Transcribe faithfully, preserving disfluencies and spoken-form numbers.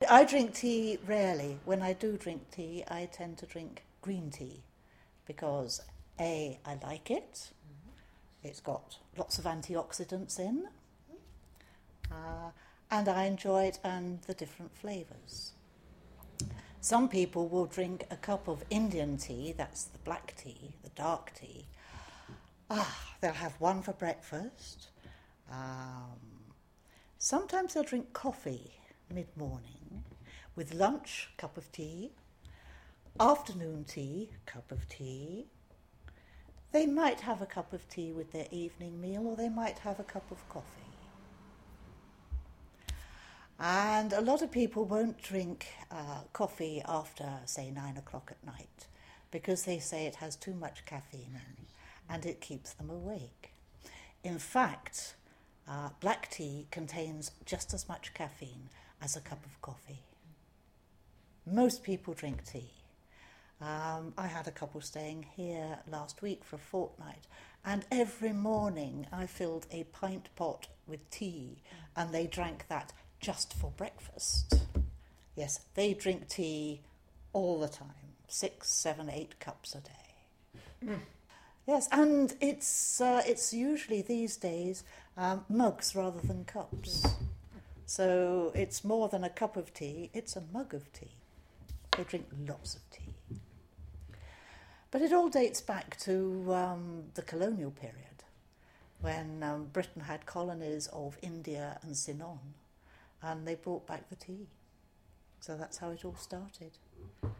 I drink tea rarely. When I do drink tea, I tend to drink green tea because A, I like it. It's got lots of antioxidants in, uh, and I enjoy it and the different flavours. Some people will drink a cup of Indian tea, that's the black tea, the dark tea. Ah, they'll have one for breakfast. Um, sometimes they'll drink coffee mid-morning. With lunch, cup of tea. Afternoon tea, cup of tea. They might have a cup of tea with their evening meal, or they might have a cup of coffee. And a lot of people won't drink uh, coffee after, say, nine o'clock at night, because they say it has too much caffeine in and it keeps them awake. In fact, uh, black tea contains just as much caffeine as a cup of coffee. Most people drink tea. Um, I had a couple staying here last week for a fortnight, and every morning I filled a pint pot with tea, and they drank that just for breakfast. Yes, they drink tea all the time, six, seven, eight cups a day. Mm. Yes, and it's uh, it's usually these days um, mugs rather than cups. So it's more than a cup of tea, it's a mug of tea. They drink lots of tea. But it all dates back to um, the colonial period, when um, Britain had colonies of India and Ceylon, and they brought back the tea. So that's how it all started.